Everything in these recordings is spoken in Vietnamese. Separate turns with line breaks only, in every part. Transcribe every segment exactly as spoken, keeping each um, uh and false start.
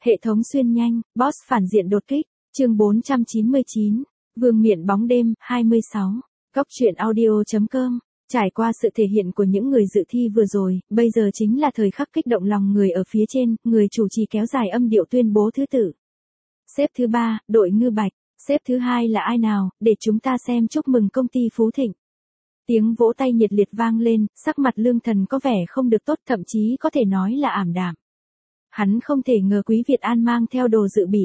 Hệ thống xuyên nhanh, boss phản diện đột kích, chương bốn trăm chín mươi chín, Vương miện bóng đêm, hai mươi sáu, Góc truyện audio.com. Trải qua sự thể hiện của những người dự thi vừa rồi, bây giờ chính là thời khắc kích động lòng người ở phía trên, người chủ trì kéo dài âm điệu tuyên bố thứ tự. Xếp thứ ba, đội Ngư Bạch, xếp thứ hai là ai nào, để chúng ta xem chúc mừng công ty Phú Thịnh. Tiếng vỗ tay nhiệt liệt vang lên, sắc mặt Lương Thần có vẻ không được tốt, thậm chí có thể nói là ảm đạm. Hắn không thể ngờ Quý Việt An mang theo đồ dự bị.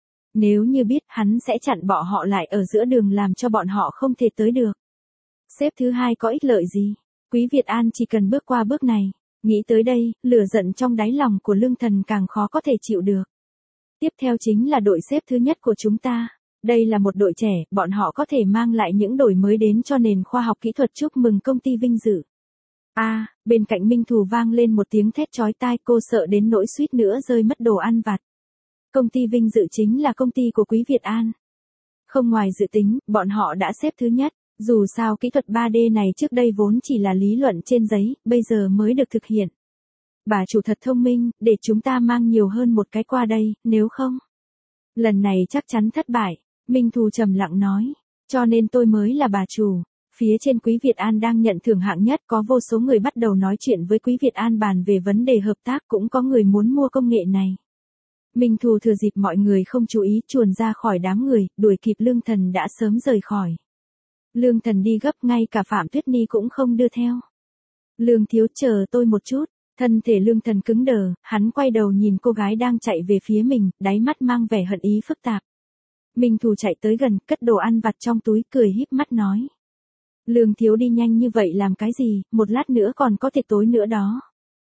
Nếu như biết hắn sẽ chặn bỏ họ lại ở giữa đường làm cho bọn họ không thể tới được. Xếp thứ hai có ích lợi gì? Quý Việt An chỉ cần bước qua bước này. Nghĩ tới đây, lửa giận trong đáy lòng của Lương Thần càng khó có thể chịu được. Tiếp theo chính là đội xếp thứ nhất của chúng ta. Đây là một đội trẻ, bọn họ có thể mang lại những đổi mới đến cho nền khoa học kỹ thuật, chúc mừng công ty vinh dự. A, à, bên cạnh Minh Thù vang lên một tiếng thét chói tai, cô sợ đến nỗi suýt nữa rơi mất đồ ăn vặt. Công ty vinh dự chính là công ty của Quý Việt An. Không ngoài dự tính, bọn họ đã xếp thứ nhất. Dù sao kỹ thuật ba D này trước đây vốn chỉ là lý luận trên giấy, bây giờ mới được thực hiện. Bà chủ thật thông minh, để chúng ta mang nhiều hơn một cái qua đây, nếu không. Lần này chắc chắn thất bại, Minh Thù trầm lặng nói. Cho nên tôi mới là bà chủ. Phía trên Quý Việt An đang nhận thưởng hạng nhất, có vô số người bắt đầu nói chuyện với Quý Việt An bàn về vấn đề hợp tác, cũng có người muốn mua công nghệ này. Minh Thù thừa dịp mọi người không chú ý chuồn ra khỏi đám người, đuổi kịp Lương Thần đã sớm rời khỏi. Lương Thần đi gấp, ngay cả Phạm Tuyết Ni cũng không đưa theo. Lương thiếu, chờ tôi một chút. Thân thể Lương Thần cứng đờ, hắn quay đầu nhìn cô gái đang chạy về phía mình, đáy mắt mang vẻ hận ý phức tạp. Minh Thù chạy tới gần, cất đồ ăn vặt trong túi, cười híp mắt nói. Lương thiếu đi nhanh như vậy làm cái gì, một lát nữa còn có thể tối nữa đó.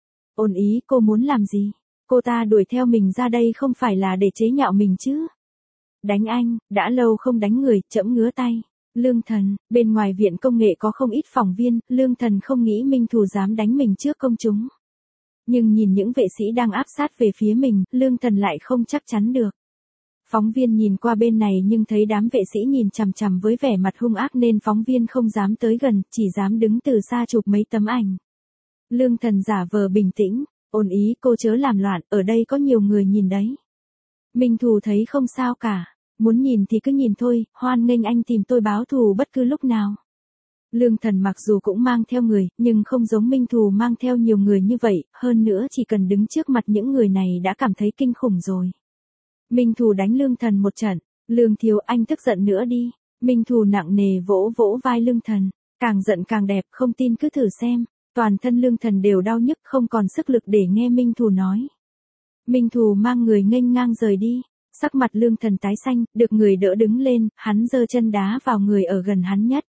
Ôn ý, cô muốn làm gì? Cô ta đuổi theo mình ra đây không phải là để chế nhạo mình chứ? Đánh anh, đã lâu không đánh người, trẫm ngứa tay. Lương Thần, bên ngoài viện công nghệ có không ít phóng viên, Lương Thần không nghĩ Minh Thù dám đánh mình trước công chúng. Nhưng nhìn những vệ sĩ đang áp sát về phía mình, Lương Thần lại không chắc chắn được. Phóng viên nhìn qua bên này nhưng thấy đám vệ sĩ nhìn chằm chằm với vẻ mặt hung ác nên phóng viên không dám tới gần, chỉ dám đứng từ xa chụp mấy tấm ảnh. Lương Thần giả vờ bình tĩnh, ôn ý, cô chớ làm loạn, ở đây có nhiều người nhìn đấy. Minh Thù thấy không sao cả. Muốn nhìn thì cứ nhìn thôi, hoan nghênh anh tìm tôi báo thù bất cứ lúc nào. Lương Thần mặc dù cũng mang theo người, nhưng không giống Minh Thù mang theo nhiều người như vậy, hơn nữa chỉ cần đứng trước mặt những người này đã cảm thấy kinh khủng rồi. Minh Thù đánh Lương Thần một trận, Lương thiếu, anh tức giận nữa đi. Minh Thù nặng nề vỗ vỗ vai Lương Thần, càng giận càng đẹp, không tin cứ thử xem. Toàn thân Lương Thần đều đau nhức, không còn sức lực để nghe Minh Thù nói. Minh Thù mang người nghênh ngang rời đi. Sắc mặt Lương Thần tái xanh, được người đỡ đứng lên, hắn giơ chân đá vào người ở gần hắn nhất.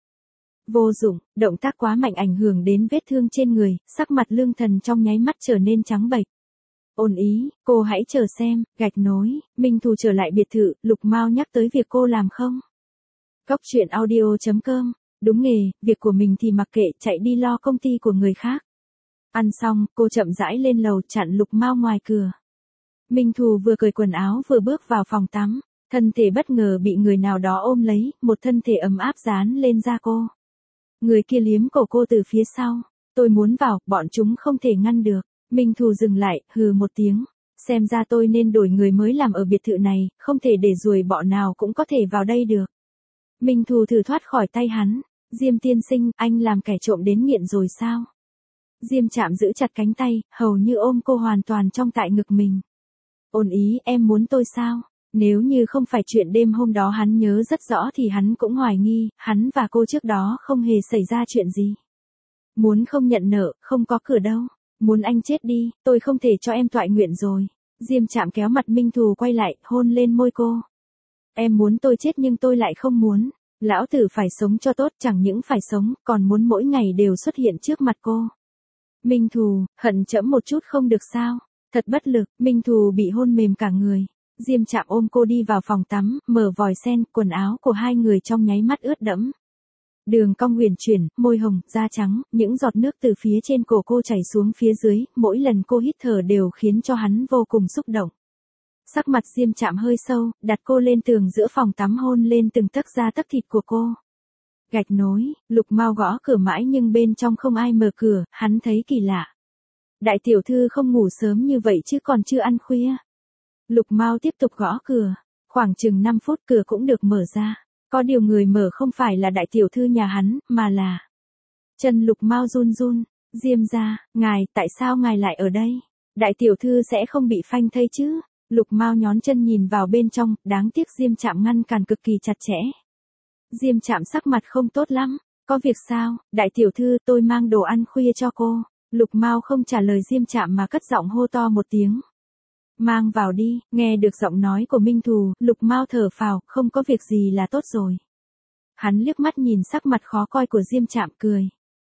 Vô dụng, động tác quá mạnh ảnh hưởng đến vết thương trên người, sắc mặt Lương Thần trong nháy mắt trở nên trắng bệch. Ôn ý, cô hãy chờ xem, gạch nối, Minh Thù trở lại biệt thự, Lục Mao nhắc tới việc cô làm không? Góc truyện audio.com, đúng nghề, việc của mình thì mặc kệ, chạy đi lo công ty của người khác. Ăn xong, cô chậm rãi lên lầu chặn Lục Mao ngoài cửa. Minh Thù vừa cởi quần áo vừa bước vào phòng tắm, thân thể bất ngờ bị người nào đó ôm lấy, một thân thể ấm áp dán lên da cô. Người kia liếm cổ cô từ phía sau, tôi muốn vào, bọn chúng không thể ngăn được. Minh Thù dừng lại, hừ một tiếng, xem ra tôi nên đổi người mới làm ở biệt thự này, không thể để ruồi bọ nào cũng có thể vào đây được. Minh Thù thử thoát khỏi tay hắn, Diêm tiên sinh, anh làm kẻ trộm đến nghiện rồi sao? Diêm Trạm giữ chặt cánh tay, hầu như ôm cô hoàn toàn trong tại ngực mình. Ôn ý, em muốn tôi sao? Nếu như không phải chuyện đêm hôm đó hắn nhớ rất rõ thì hắn cũng hoài nghi, hắn và cô trước đó không hề xảy ra chuyện gì. Muốn không nhận nợ, không có cửa đâu. Muốn anh chết đi, tôi không thể cho em toại nguyện rồi. Diêm Trạm kéo mặt Minh Thù quay lại, hôn lên môi cô. Em muốn tôi chết nhưng tôi lại không muốn. Lão tử phải sống cho tốt, chẳng những phải sống, còn muốn mỗi ngày đều xuất hiện trước mặt cô. Minh Thù, hận trẫm một chút không được sao? Thật bất lực, Minh Thù bị hôn mềm cả người. Diêm Trạm ôm cô đi vào phòng tắm, mở vòi sen, quần áo của hai người trong nháy mắt ướt đẫm. Đường cong huyền chuyển, môi hồng, da trắng, những giọt nước từ phía trên cổ cô chảy xuống phía dưới, mỗi lần cô hít thở đều khiến cho hắn vô cùng xúc động. Sắc mặt Diêm Trạm hơi sâu, đặt cô lên tường giữa phòng tắm hôn lên từng tấc da tấc thịt của cô. Gạch nối, Lục Mao gõ cửa mãi nhưng bên trong không ai mở cửa, hắn thấy kỳ lạ. Đại tiểu thư không ngủ sớm như vậy chứ còn chưa ăn khuya. Lục Mao tiếp tục gõ cửa. Khoảng chừng năm phút cửa cũng được mở ra. Có điều người mở không phải là đại tiểu thư nhà hắn, mà là... Chân Lục Mao run run. Diêm gia, ngài, tại sao ngài lại ở đây? Đại tiểu thư sẽ không bị phanh thây chứ? Lục Mao nhón chân nhìn vào bên trong, đáng tiếc Diêm Trạm ngăn cản cực kỳ chặt chẽ. Diêm Trạm sắc mặt không tốt lắm. Có việc sao, đại tiểu thư, tôi mang đồ ăn khuya cho cô. Lục Mao không trả lời Diêm Trạm mà cất giọng hô to một tiếng. Mang vào đi, nghe được giọng nói của Minh Thù, Lục Mao thở phào, không có việc gì là tốt rồi. Hắn liếc mắt nhìn sắc mặt khó coi của Diêm Trạm cười.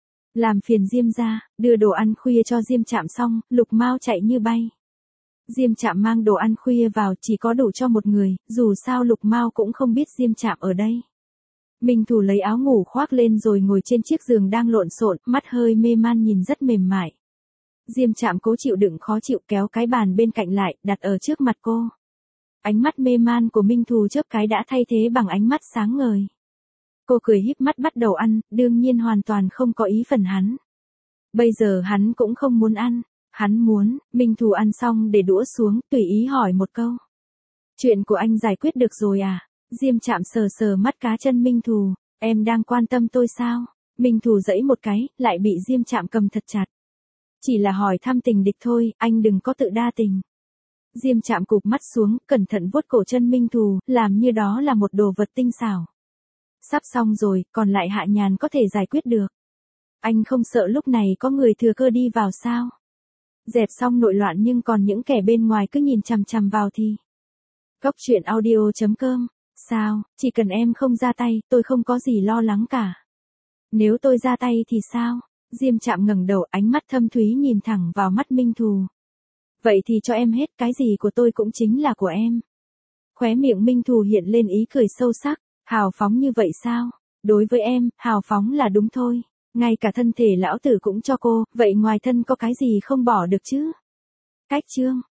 Làm phiền Diêm gia, đưa đồ ăn khuya cho Diêm Trạm xong, Lục Mao chạy như bay. Diêm Trạm mang đồ ăn khuya vào chỉ có đủ cho một người, dù sao Lục Mao cũng không biết Diêm Trạm ở đây. Minh Thù lấy áo ngủ khoác lên rồi ngồi trên chiếc giường đang lộn xộn, mắt hơi mê man nhìn rất mềm mại. Diêm Trạm cố chịu đựng khó chịu kéo cái bàn bên cạnh lại, đặt ở trước mặt cô. Ánh mắt mê man của Minh Thù chớp cái đã thay thế bằng ánh mắt sáng ngời. Cô cười híp mắt bắt đầu ăn, đương nhiên hoàn toàn không có ý phần hắn. Bây giờ hắn cũng không muốn ăn. Hắn muốn, Minh Thù ăn xong để đũa xuống, tùy ý hỏi một câu. Chuyện của anh giải quyết được rồi à? Diêm Trạm sờ sờ mắt cá chân Minh Thù, em đang quan tâm tôi sao? Minh Thù giãy một cái, lại bị Diêm Trạm cầm thật chặt. Chỉ là hỏi thăm tình địch thôi, anh đừng có tự đa tình. Diêm Trạm cụp mắt xuống, cẩn thận vuốt cổ chân Minh Thù, làm như đó là một đồ vật tinh xảo. Sắp xong rồi, còn lại Hạ Nhàn có thể giải quyết được. Anh không sợ lúc này có người thừa cơ đi vào sao? Dẹp xong nội loạn nhưng còn những kẻ bên ngoài cứ nhìn chằm chằm vào thì. Cốc truyện audio chấm com. Sao, chỉ cần em không ra tay, tôi không có gì lo lắng cả. Nếu tôi ra tay thì sao? Diêm Trạm ngẩng đầu, ánh mắt thâm thúy nhìn thẳng vào mắt Minh Thù. Vậy thì cho em hết, cái gì của tôi cũng chính là của em. Khóe miệng Minh Thù hiện lên ý cười sâu sắc. Hào phóng như vậy sao? Đối với em, hào phóng là đúng thôi. Ngay cả thân thể lão tử cũng cho cô, vậy ngoài thân có cái gì không bỏ được chứ? Cách chương.